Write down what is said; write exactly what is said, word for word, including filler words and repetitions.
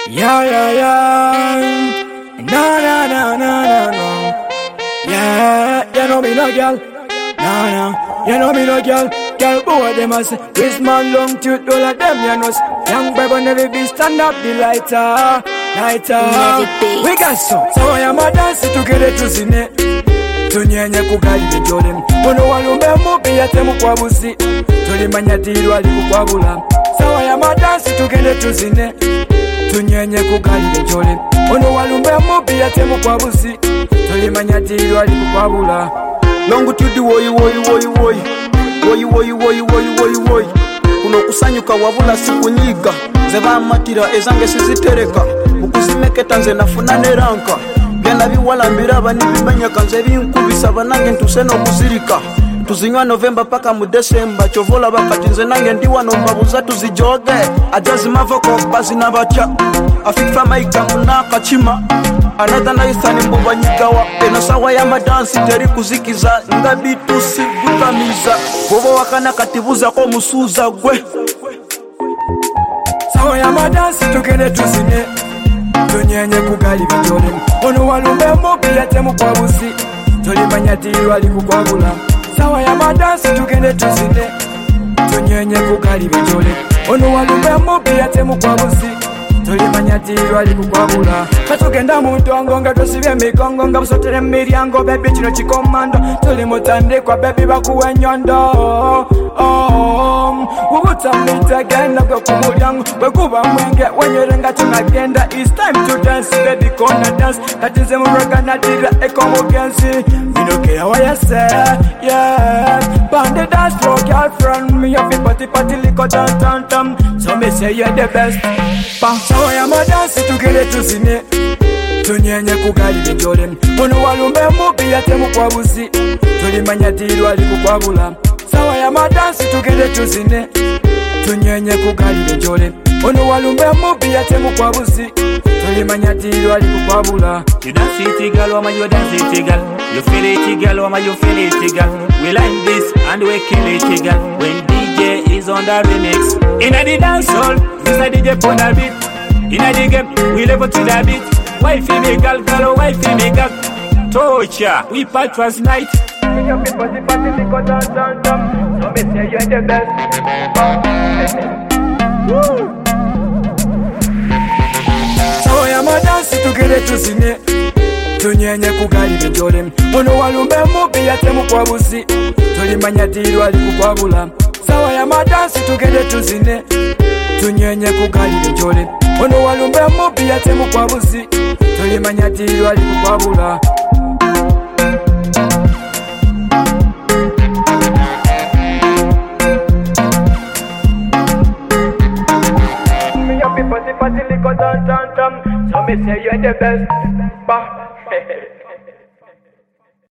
Yeah, yeah, yeah. No, no, no, no, no, no. Yeah, you know me no girl. No, no, you know me no girl. Girl, boy, them a say, this man long tooth, all of them, you know. Young boy gonna never be stand up the lighter, lighter. We got some. So I am a dance together to zine. Tunyenye kugali bijole. Ono walumbe mubi yate mukwabuzi. Tuli manyatiru ali kukwabula. So I am a dance together to zine. Tunyenye kugali bijole. Ono walumbe mubi yate mukwabuzi. Tuli manyatiru ali kukwabula. Longu tudi woyi woyi woyi woyi woyi woyi woyi woyi woyi woyi kuno kusanyuka wabula siku nyiga zeba matira ezange sizitereka ukuzimeketa nze nafunane ranka genda biwalambira bani bimenya kanze binkubisa banange ntuseno kuzirika tuzinywa November paka mu December chovola bakati nze nange ndi wano mbabuza tuzijoge ajazi mavoko bazi nabacha afifa maika munaka chima another nice and mbuba nyigawa eno sawa ya madansi teri kuzikiza ngabitu sigutamiza bobo wakana katibuza ko musuza gwe sawa ya madansi tugende tuzine tunyenye kugali bijole ono walumbe mubi yate mukwabuzi toli manyatiru ali kukwabula sawa ya madansi tugende tuzine tunyenye kugali bijole ono walumbe mubi yate mukwabuzi tuli manyatiru ali kukwabula katugenda muntongo nga tosibye mikongo nga busotere miryango bebi kino kikomando tuli mutandikwa bebi bakuwa enyondo ubutamita genda gwe ku mulyango bwekuba mwenge wenyerenga tunagenda It's time to dance baby kona dance kati nze muraganatira ekomugenzi binokera wayase yeah bande dance floor girlfriend me have a party party liko tam tam tam so me say you're the best pa sawa ya madansi tugende tuzine tunyenye kugali bijole ono walumbe mubi yate mukwabuzi tuli manyatiru ali kukwabula sawa ya madansi tugende tuzine tunyenye kugali bijole ono walumbe mubi yate mukwabuzi tuli manyatiru ali kukwabula You dance it girl wama you dance it girl You feel it girl wama you feel it girl We like this and we kill it girl When D J is on the remix Inna the dance hall Mister D J pon the beat Inna the game we level to the beat Wifey me girl girl wifey me girl Torture we part was night Your people the party liko tam tam tam so me say you're the best sawa ya madansi tugende tuzine tunyenye kugali bijole ono walumbe mubi yate mukwabuzi tuli manyatiru ali kukwabula sawa ya madansi tugende tuzine tunyenye kugali bijole ono walumbe mubi yate mukwabuzi tuli manyatiru ali kukwabula Party, party, liko tam tam tam. So me say you're the best. Bah.